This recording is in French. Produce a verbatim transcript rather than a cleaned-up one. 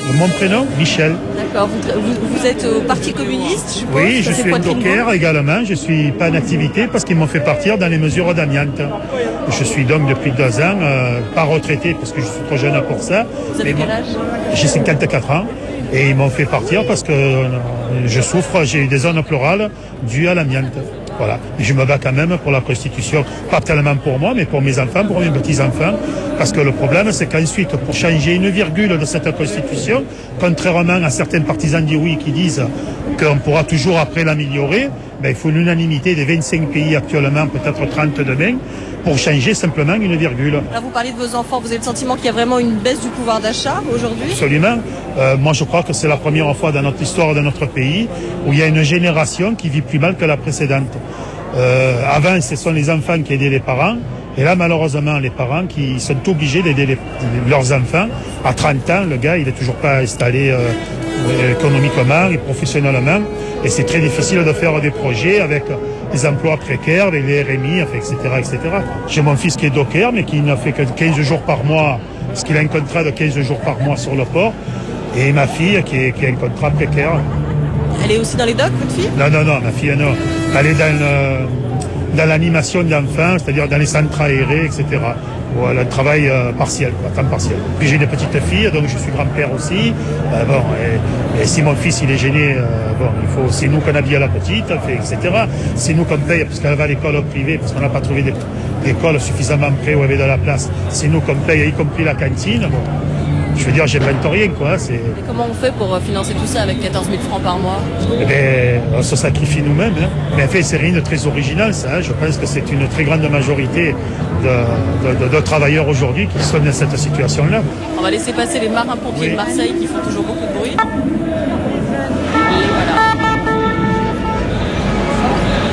Mon prénom, Michel. D'accord. Vous, vous, vous êtes au Parti communiste, je suppose? Oui, je Ça, suis un docker également. Je suis pas en activité parce qu'ils m'ont fait partir dans les mesures d'amiante. Je suis donc depuis deux ans, euh, pas retraité parce que je suis trop jeune pour ça. Vous avez quel âge? J'ai cinquante-quatre ans. Et ils m'ont fait partir parce que euh, je souffre, j'ai eu des zones pleurales dues à l'amiante. Voilà. Et je me bats quand même pour la Constitution, pas tellement pour moi, mais pour mes enfants, pour mes petits-enfants. Parce que le problème, c'est qu'ensuite, pour changer une virgule de cette Constitution, contrairement à certains partisans du oui qui disent qu'on pourra toujours après l'améliorer, ben, il faut l'unanimité des vingt-cinq pays actuellement, peut-être trente demain, pour changer simplement une virgule. Là, vous parlez de vos enfants, vous avez le sentiment qu'il y a vraiment une baisse du pouvoir d'achat aujourd'hui? Absolument. Euh, moi, je crois que c'est la première fois dans notre histoire de notre pays où il y a une génération qui vit plus mal que la précédente. Euh, avant, ce sont les enfants qui aidaient les parents. Et là, malheureusement, les parents qui sont obligés d'aider les, leurs enfants. À trente ans, le gars, il n'est toujours pas installé euh, économiquement et professionnellement. Et c'est très difficile de faire des projets avec des emplois précaires, les R M I, enfin, et cetera, et cetera. J'ai mon fils qui est docker, mais qui ne fait que quinze jours par mois, parce qu'il a un contrat de quinze jours par mois sur le port. Et ma fille qui, est, qui a un contrat précaire. Elle est aussi dans les docks, votre fille? Non, non, non, ma fille, non. Elle est dans le, dans l'animation d'enfants, c'est-à-dire dans les centres aérés, et cetera. Où elle a un travail euh, partiel, à temps partiel. Puis j'ai une petite fille, donc je suis grand-père aussi. Euh, bon, et, et si mon fils il est gêné, euh, bon, il faut, c'est nous qu'on habille la petite, fait, et cetera. C'est nous qu'on paye parce qu'elle va à l'école privée, parce qu'on n'a pas trouvé d'école suffisamment près où il y avait de la place. C'est nous qu'on paye, y compris la cantine. Bon. Je veux dire, j'invente rien, quoi. C'est... Et comment on fait pour financer tout ça avec quatorze mille francs par mois? Eh bien, on se sacrifie nous-mêmes. Hein. Mais en fait, c'est rien de très original, ça. Hein. Je pense que c'est une très grande majorité de, de, de, de travailleurs aujourd'hui qui sont dans cette situation-là. On va laisser passer les marins-pompiers oui. de Marseille qui font toujours beaucoup de bruit.